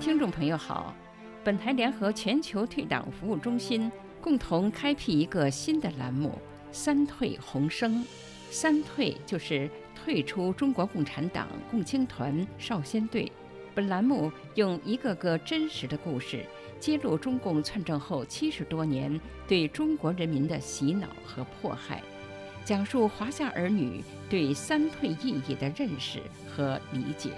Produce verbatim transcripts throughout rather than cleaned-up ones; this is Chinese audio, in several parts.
听众朋友好，本台联合全球退党服务中心共同开辟一个新的栏目“三退宏声”。三退就是退出中国共产党共青团少先队。本栏目用一个个真实的故事，揭露中共篡政后七十多年对中国人民的洗脑和迫害，讲述华夏儿女对三退意义的认识和理解。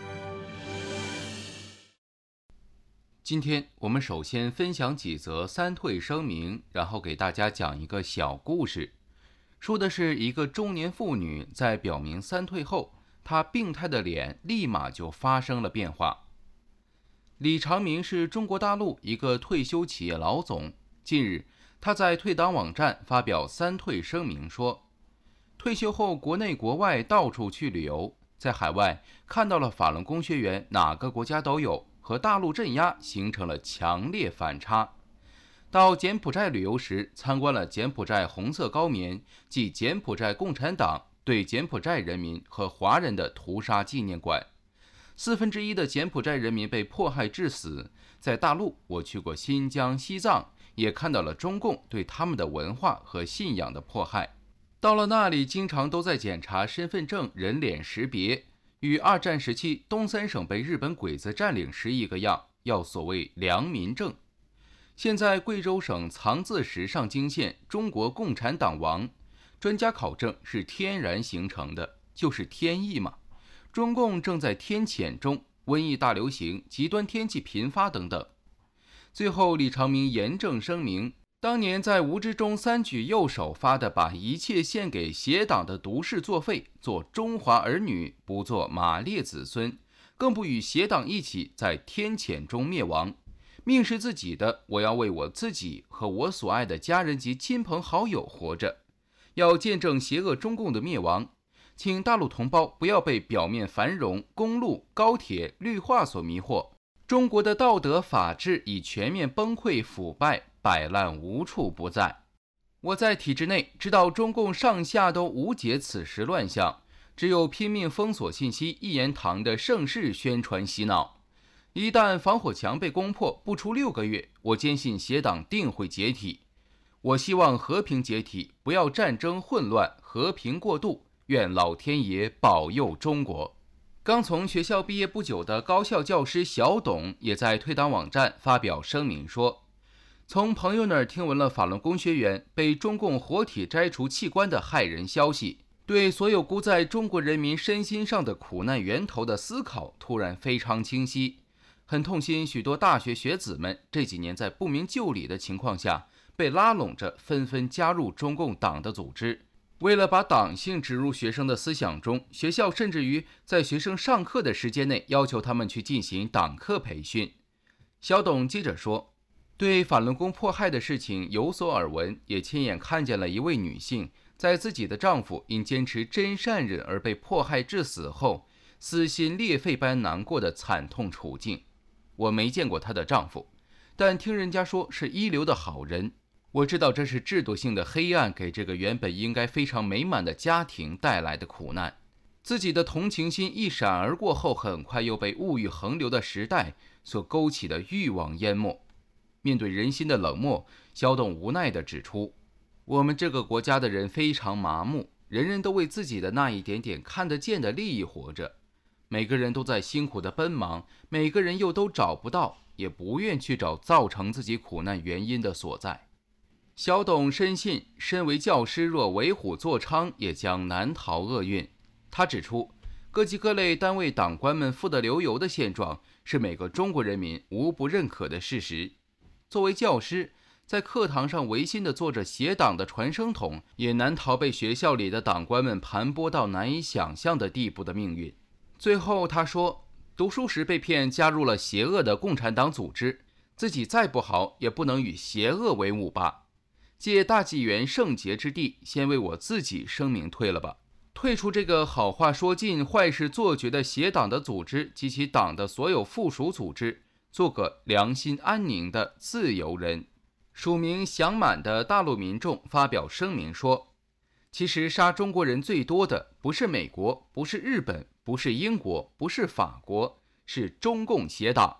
今天我们首先分享几则三退声明，然后给大家讲一个小故事。说的是一个中年妇女在表明三退后，她病态的脸立马就发生了变化。李长明是中国大陆一个退休企业老总，近日他在退党网站发表三退声明说，退休后国内国外到处去旅游，在海外看到了法轮功学员哪个国家都有，和大陆镇压形成了强烈反差。到柬埔寨旅游时，参观了柬埔寨红色高棉即柬埔寨共产党对柬埔寨人民和华人的屠杀纪念馆，四分之一的柬埔寨人民被迫害致死。在大陆，我去过新疆、西藏，也看到了中共对他们的文化和信仰的迫害。到了那里，经常都在检查身份证、人脸识别，与二战时期东三省被日本鬼子占领时一个样，要所谓良民证。现在贵州省藏字石上京县中国共产党王，专家考证是天然形成的，就是天意嘛。中共正在天谴中，瘟疫大流行、极端天气频发等等。最后李长明严正声明，当年在无知中三举右手发的把一切献给邪党的毒誓作废，做中华儿女，不做马列子孙，更不与邪党一起在天谴中灭亡。命是自己的，我要为我自己和我所爱的家人及亲朋好友活着，要见证邪恶中共的灭亡。请大陆同胞不要被表面繁荣、公路、高铁、绿化所迷惑，中国的道德法治已全面崩溃腐败，摆烂无处不在。我在体制内知道中共上下都无解此时乱象，只有拼命封锁信息，一言堂的盛世宣传洗脑。一旦防火墙被攻破，不出六个月，我坚信邪党定会解体。我希望和平解体，不要战争混乱，和平过渡，愿老天爷保佑中国。刚从学校毕业不久的高校教师小董也在退党网站发表声明说，从朋友那儿听闻了法轮功学员被中共活体摘除器官的骇人消息，对所有箍在中国人民身心上的苦难源头的思考突然非常清晰。很痛心许多大学学子们这几年在不明就里的情况下被拉拢着纷纷加入中共党的组织，为了把党性植入学生的思想中，学校甚至于在学生上课的时间内要求他们去进行党课培训。小董接着说，对法轮功迫害的事情有所耳闻，也亲眼看见了一位女性在自己的丈夫因坚持真善忍而被迫害致死后，撕心裂肺般难过的惨痛处境。我没见过她的丈夫，但听人家说是一流的好人。我知道这是制度性的黑暗给这个原本应该非常美满的家庭带来的苦难。自己的同情心一闪而过后，很快又被物欲横流的时代所勾起的欲望淹没。面对人心的冷漠，小董无奈地指出，我们这个国家的人非常麻木，人人都为自己的那一点点看得见的利益活着。每个人都在辛苦的奔忙，每个人又都找不到，也不愿去找造成自己苦难原因的所在。小董深信，身为教师若为虎作伥，也将难逃厄运。他指出，各级各类单位党官们富得流油的现状，是每个中国人民无不认可的事实。作为教师，在课堂上违心地做着邪党的传声筒，也难逃被学校里的党官们盘剥到难以想象的地步的命运。最后他说，读书时被骗加入了邪恶的共产党组织，自己再不好也不能与邪恶为伍吧。借大纪元圣洁之地，先为我自己声明退了吧，退出这个好话说尽、坏事做绝的邪党的组织及其党的所有附属组织，做个良心安宁的自由人。署名祥满的大陆民众发表声明说，其实杀中国人最多的不是美国，不是日本，不是英国，不是法国，是中共邪党。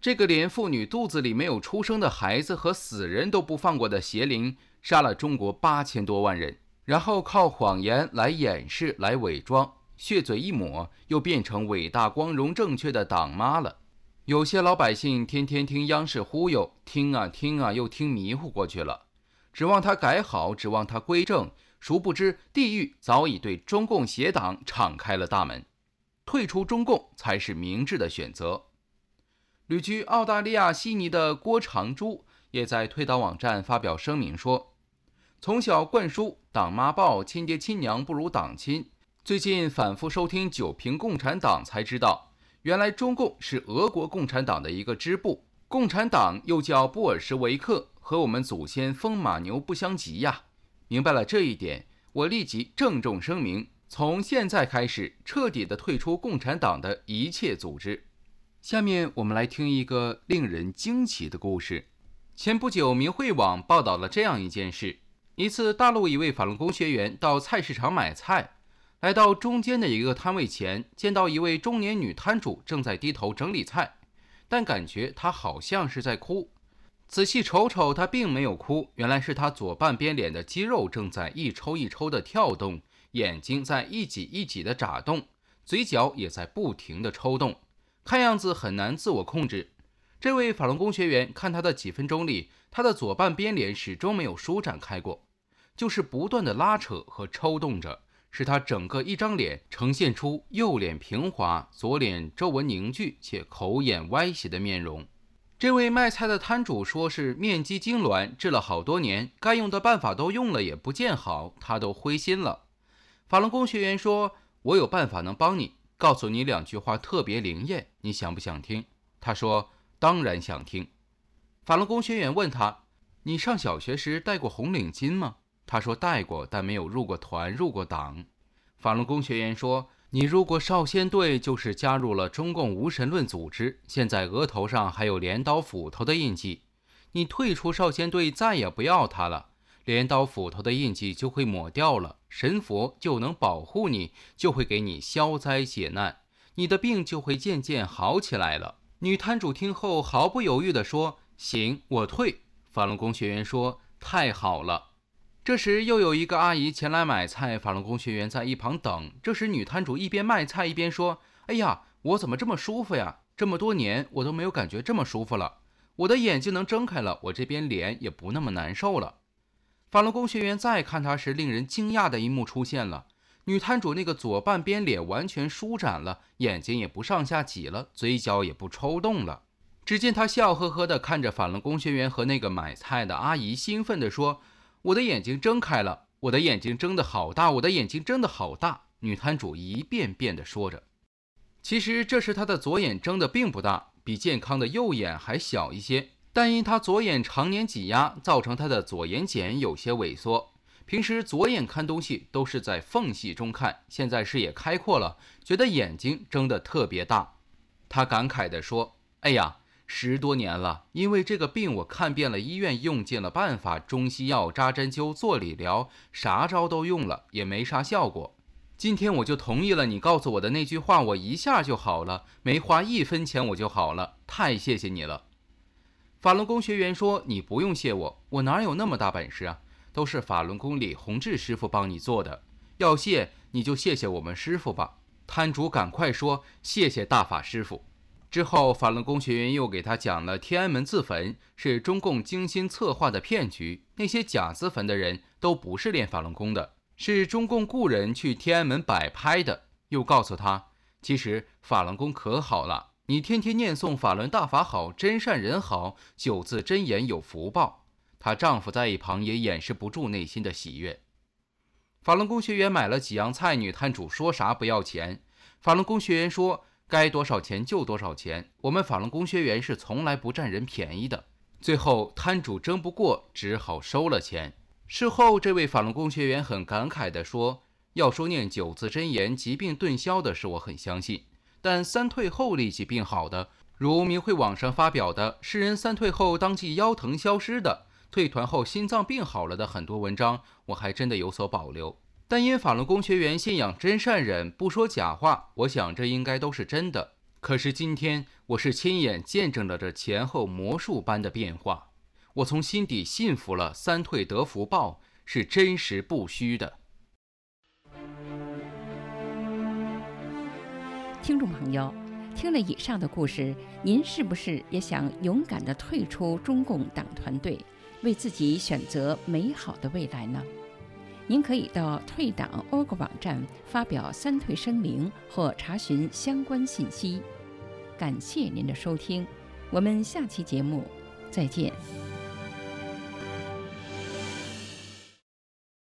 这个连妇女肚子里没有出生的孩子和死人都不放过的邪灵，杀了中国八千多万人，然后靠谎言来掩饰、来伪装，血嘴一抹，又变成伟大、光荣、正确的党妈了。有些老百姓天天听央视忽悠，听啊听啊，又听迷糊过去了，指望他改好，指望他归正，殊不知地狱早已对中共邪党敞开了大门，退出中共才是明智的选择。旅居澳大利亚悉尼的郭长珠也在退党网站发表声明说，从小灌输党妈抱，亲爹亲娘不如党亲，最近反复收听九评共产党才知道，原来中共是俄国共产党的一个支部，共产党又叫布尔什维克，和我们祖先风马牛不相及呀。明白了这一点，我立即郑重声明，从现在开始彻底的退出共产党的一切组织。下面我们来听一个令人惊奇的故事。前不久明慧网报道了这样一件事，一次大陆一位法轮功学员到菜市场买菜，来到中间的一个摊位前，见到一位中年女摊主正在低头整理菜，但感觉她好像是在哭。仔细瞅瞅，她并没有哭，原来是她左半边脸的肌肉正在一抽一抽的跳动，眼睛在一挤一挤的眨动，嘴角也在不停的抽动，看样子很难自我控制。这位法轮功学员看他的几分钟里，他的左半边脸始终没有舒展开过，就是不断的拉扯和抽动着，使他整个一张脸呈现出右脸平滑、左脸皱纹凝聚且口眼歪斜的面容。这位卖菜的摊主说是面肌痉挛，治了好多年，该用的办法都用了也不见好，他都灰心了。法轮功学员说，我有办法能帮你，告诉你两句话特别灵验，你想不想听？他说当然想听。法轮功学员问他，你上小学时戴过红领巾吗？他说戴过，但没有入过团，入过党。法轮功学员说，你入过少先队，就是加入了中共无神论组织，现在额头上还有镰刀斧头的印记，你退出少先队再也不要它了，镰刀斧头的印记就会抹掉了，神佛就能保护你，就会给你消灾解难，你的病就会渐渐好起来了。女摊主听后毫不犹豫地说，行，我退。法轮功学员说，太好了。这时又有一个阿姨前来买菜，法轮功学员在一旁等。这时女摊主一边卖菜一边说，哎呀，我怎么这么舒服呀，这么多年我都没有感觉这么舒服了，我的眼睛能睁开了，我这边脸也不那么难受了。法轮功学员再看她时，令人惊讶的一幕出现了，女摊主那个左半边脸完全舒展了，眼睛也不上下挤了，嘴角也不抽动了。只见她笑呵呵地看着法轮功学员和那个买菜的阿姨，兴奋地说，我的眼睛睁开了，我的眼睛睁得好大，我的眼睛睁得好大。女摊主一遍遍地说着。其实这时她的左眼睁得并不大，比健康的右眼还小一些，但因她左眼常年挤压，造成她的左眼睑有些萎缩。平时左眼看东西都是在缝隙中看，现在视野开阔了，觉得眼睛睁得特别大。她感慨地说，哎呀，十多年了，因为这个病我看遍了医院，用尽了办法，中西药、扎针灸、做理疗，啥招都用了，也没啥效果。今天我就同意了你告诉我的那句话，我一下就好了，没花一分钱我就好了，太谢谢你了。法轮功学员说，你不用谢我，我哪有那么大本事啊，都是法轮功李洪志师傅帮你做的，要谢你就谢谢我们师傅吧。摊主赶快说，谢谢大法师傅。之后法轮功学员又给他讲了天安门自焚是中共精心策划的骗局，那些假自焚的人都不是练法轮功的，是中共雇人去天安门摆拍的。又告诉他，其实法轮功可好了，你天天念诵法轮大法好，真善人好，九字真言有福报。她丈夫在一旁也掩饰不住内心的喜悦。法轮功学员买了几样菜，女摊主说啥不要钱。法轮功学员说，该多少钱就多少钱，我们法轮功学员是从来不占人便宜的。最后摊主争不过，只好收了钱。事后这位法轮功学员很感慨地说，要说念九字真言疾病顿消的是我很相信，但三退后立即病好的，如明慧网上发表的世人三退后当即腰疼消失的，退团后心脏病好了的很多文章，我还真的有所保留。但因法轮功学员信仰真善忍，不说假话，我想这应该都是真的。 可是今天我是亲眼见证了这前后魔术般的变化，我从心底信服了三退得福报是真实不虚的。 听众朋友，听了以上的故事，您是不是也想勇敢地退出中共党团队，为自己选择美好的未来呢？您可以到退党 org 网站发表三退声明或查询相关信息。感谢您的收听，我们下期节目再见。